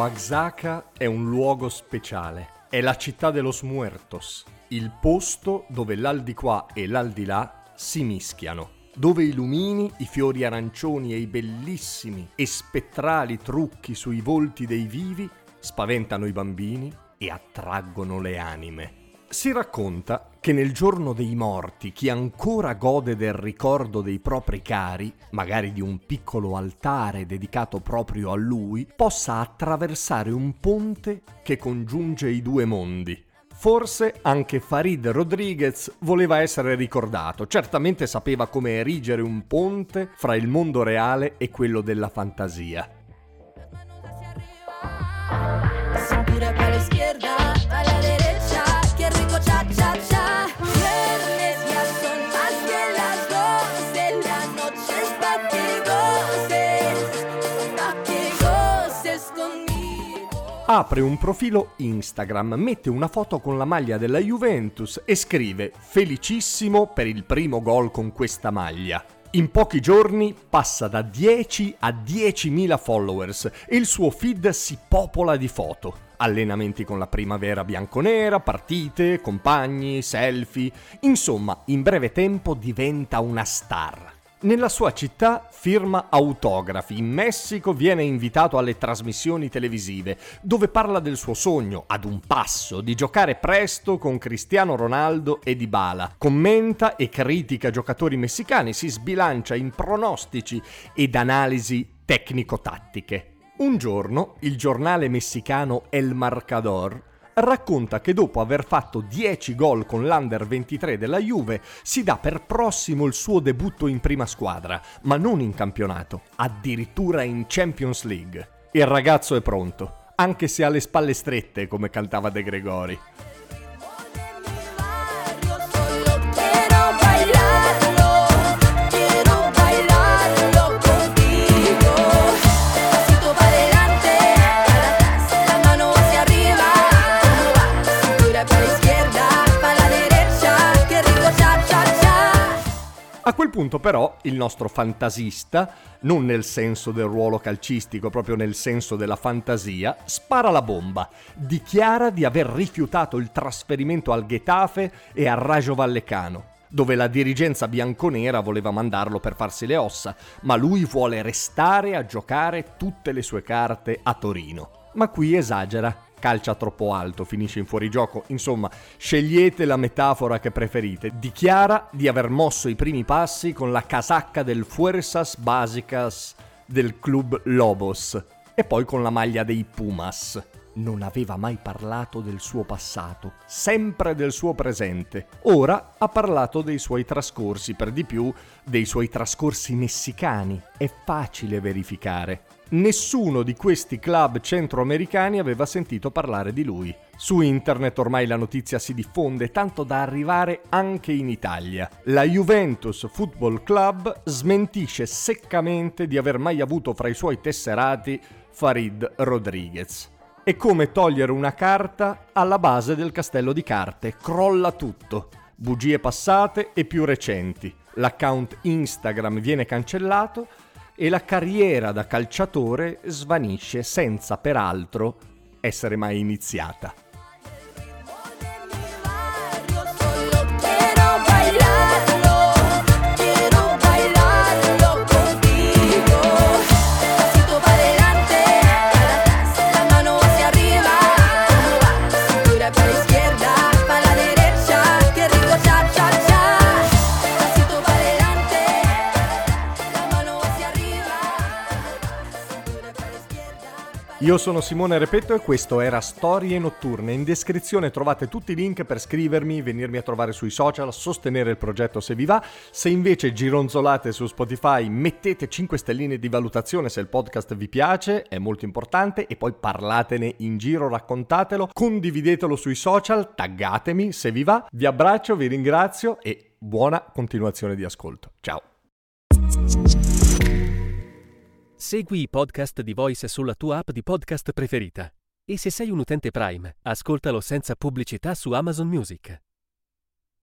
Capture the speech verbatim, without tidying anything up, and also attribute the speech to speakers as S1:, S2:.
S1: Oaxaca è un luogo speciale. È la città de los muertos, il posto dove l'aldilà e l'aldilà si mischiano, dove i lumini, i fiori arancioni e i bellissimi e spettrali trucchi sui volti dei vivi spaventano i bambini e attraggono le anime. Si racconta che nel giorno dei morti chi ancora gode del ricordo dei propri cari, magari di un piccolo altare dedicato proprio a lui, possa attraversare un ponte che congiunge i due mondi. Forse anche Farid Rodriguez voleva essere ricordato, certamente sapeva come erigere un ponte fra il mondo reale e quello della fantasia. Apre un profilo Instagram, mette una foto con la maglia della Juventus e scrive "Felicissimo per il primo gol con questa maglia". In pochi giorni passa da dieci a diecimila followers e il suo feed si popola di foto. Allenamenti con la primavera bianconera, partite, compagni, selfie. Insomma, in breve tempo diventa una star. Nella sua città firma autografi, in Messico viene invitato alle trasmissioni televisive, dove parla del suo sogno, ad un passo, di giocare presto con Cristiano Ronaldo e Dybala. Commenta e critica giocatori messicani, si sbilancia in pronostici ed analisi tecnico-tattiche. Un giorno il giornale messicano El Marcador racconta che dopo aver fatto dieci gol con l'Under ventitré della Juve si dà per prossimo il suo debutto in prima squadra, ma non in campionato, addirittura in Champions League. Il ragazzo è pronto, anche se ha le spalle strette, come cantava De Gregori. A quel punto però il nostro fantasista, non nel senso del ruolo calcistico, proprio nel senso della fantasia, spara la bomba, dichiara di aver rifiutato il trasferimento al Getafe e al Rayo Vallecano, dove la dirigenza bianconera voleva mandarlo per farsi le ossa, ma lui vuole restare a giocare tutte le sue carte a Torino. Ma qui esagera. Calcia troppo alto, finisce in fuorigioco, insomma, scegliete la metafora che preferite. Dichiara di aver mosso i primi passi con la casacca del Fuerzas Básicas del Club Lobos e poi con la maglia dei Pumas. Non aveva mai parlato del suo passato, sempre del suo presente. Ora ha parlato dei suoi trascorsi, per di più dei suoi trascorsi messicani. È facile verificare. Nessuno di questi club centroamericani aveva sentito parlare di lui. Su internet ormai la notizia si diffonde tanto da arrivare anche in Italia. La Juventus Football Club smentisce seccamente di aver mai avuto fra i suoi tesserati Farid Rodriguez. È come togliere una carta alla base del castello di carte, crolla tutto. Bugie passate e più recenti. L'account Instagram viene cancellato e la carriera da calciatore svanisce senza peraltro essere mai iniziata. Io sono Simone Repetto e questo era Storie Notturne. In descrizione trovate tutti i link per scrivermi, venirmi a trovare sui social, sostenere il progetto se vi va. Se invece gironzolate su Spotify, mettete cinque stelline di valutazione se il podcast vi piace, è molto importante, e poi parlatene in giro, raccontatelo, condividetelo sui social, taggatemi se vi va. Vi abbraccio, vi ringrazio e buona continuazione di ascolto. Ciao!
S2: Segui i podcast di Voice sulla tua app di podcast preferita. E se sei un utente Prime, ascoltalo senza pubblicità su Amazon Music.